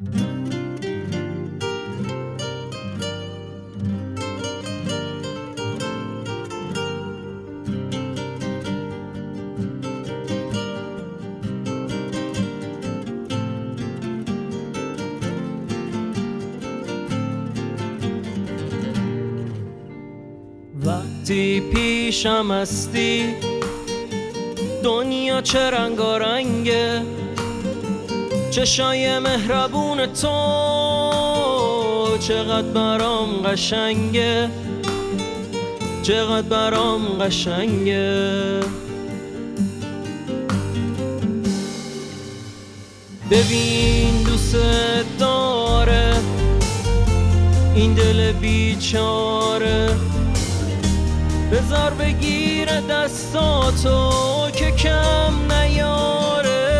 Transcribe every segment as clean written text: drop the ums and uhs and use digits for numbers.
وقتی پیشم هستی دنیا چه رنگارنگه، چشای مهربون تو چقدر برام قشنگه، چقدر برام قشنگه. ببین دوست داره این دل بیچاره، بذار بگیره دستاتو که کم نیاره.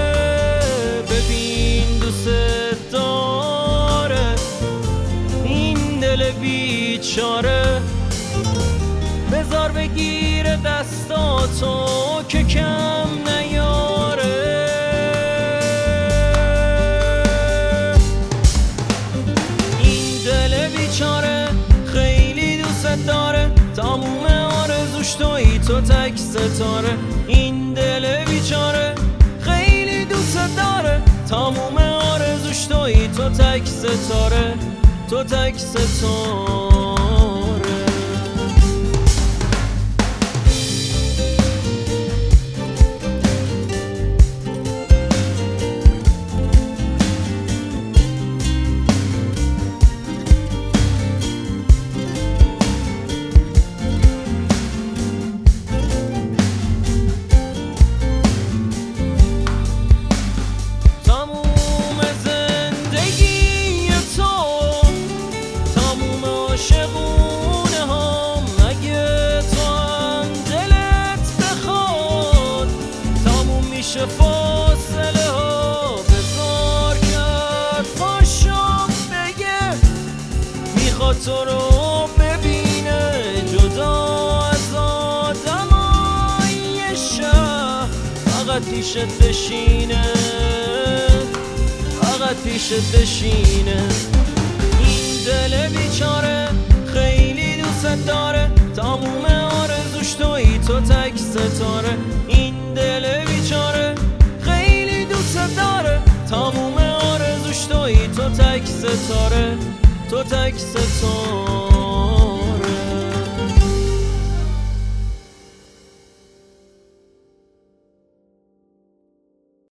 ببین دوست داره این دل بیچاره، بذار بگیره دستاتو که کم نیاره. این دل بیچاره خیلی دوست داره، تموم آرزوش تویی تو تک ستاره. این دل بیچاره خیلی دوست داره، تموم آرزوش تویی تو تک ستاره، تو تک ستاره. فاصله ها بزار کرد پاشم بگه میخواد تو رو ببینه، جدا از آدمای شهر فقط پیشت بشینه، فقط پیشت بشینه. این دل بیچاره خیلی دوست داره، تموم آرزوش تویی تو تک ستاره. این دل بیچاره خیلی دوست داره، تموم آرزوش تویی تو تک ستاره، تو تک ستاره.